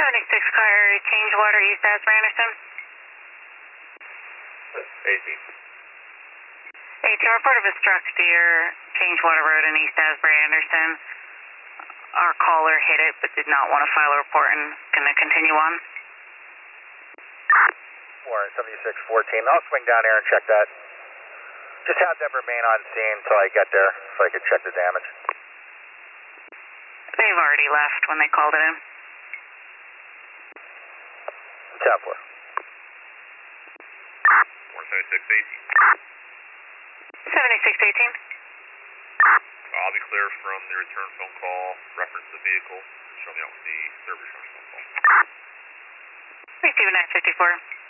76 car change water East Asbury Anderson. AT. AT, report of a struck deer, Changewater Road in East Asbury Anderson. Our caller hit it but did not want to file a report and going to continue on. Warren 7614. I'll swing down here and check that. Just have them remain on scene until I get there so I can check the damage. They've already left when they called it in. 10-4. Warren 7618. 7618. I'll be clear from the return phone call, reference the vehicle, and show me out with the service phone call. Receive 954.